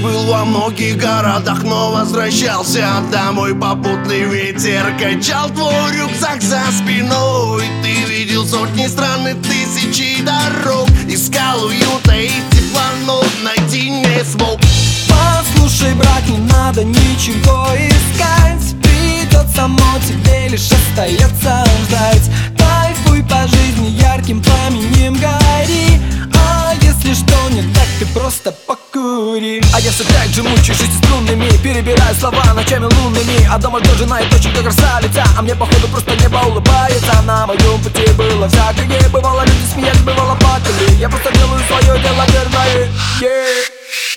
Был во многих городах, но возвращался домой. Попутный ветер качал твой рюкзак за спиной. Ты видел сотни стран и тысячи дорог, искал уюта и тепла, но найти не смог. Послушай, брат, не надо ничего искать, придет само, тебе лишь остается ждать. Кайфуй по жизни, ярким пламенем гори, а если что не так, ты просто покури. А я все так же мучаюсь шестиструнными, перебираю слова ночами лунными, а дома тоже знает точно как красавица, а мне походу просто небо улыбается. На моем пути было всякое, бывало люди смеялись, бывало плакали. Я просто делаю свое дело верное, yeah.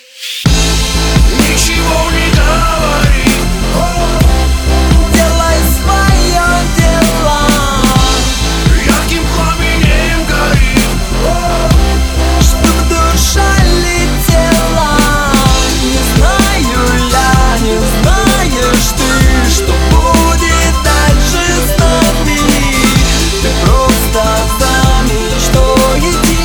Ничего не говори, делай свое дело, ярким пламенем гори, чтоб душа летела. Не знаю я, не знаешь ты, что будет дальше с нами. Ты просто за мечтой иди.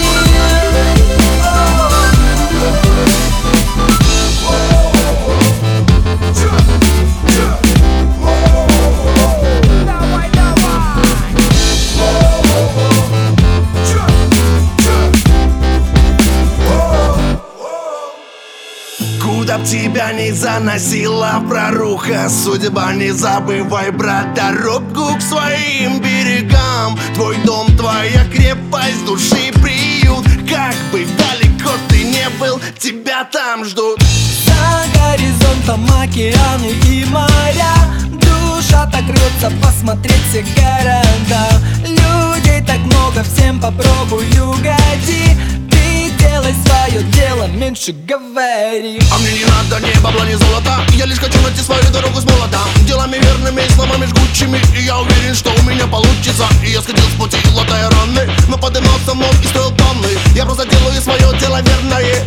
куда б тебя не заносила проруха, судьба, не забывай, брать дорогу к своим берегам. Твой дом, твоя крепость, души приют. Как бы далеко ты не был, тебя там ждут. За горизонтом океаны и моря, душа так рвется посмотреть все города. Людей так много, всем попробуй угоди. Ты делай свое дело, меньше говори. А мне не надо ни бабла, ни золота, я лишь хочу найти свою дорогу с молота. Делами верными, словами жгучими, и я уверен, что у меня получится. И я сходил с пути, латая раны, но подымался мог и строил планы. Я просто делаю свое дело верное.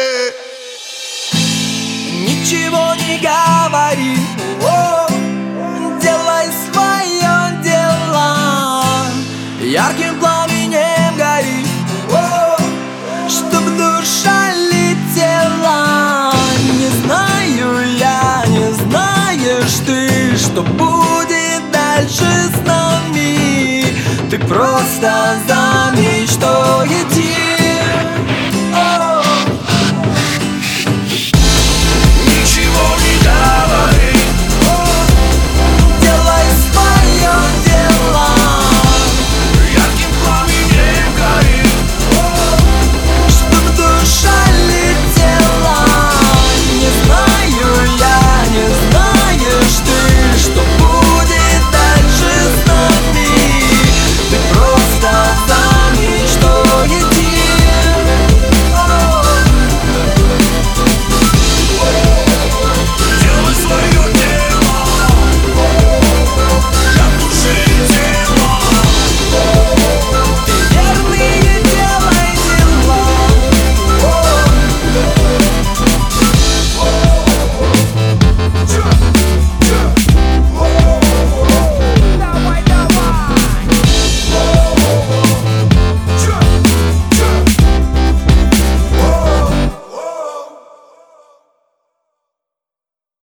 Ничего не говори, делай свое дело, ярким пламенем гори, чтоб душа летела. Не знаю я, не знаешь ты, что будет дальше с нами. Ты просто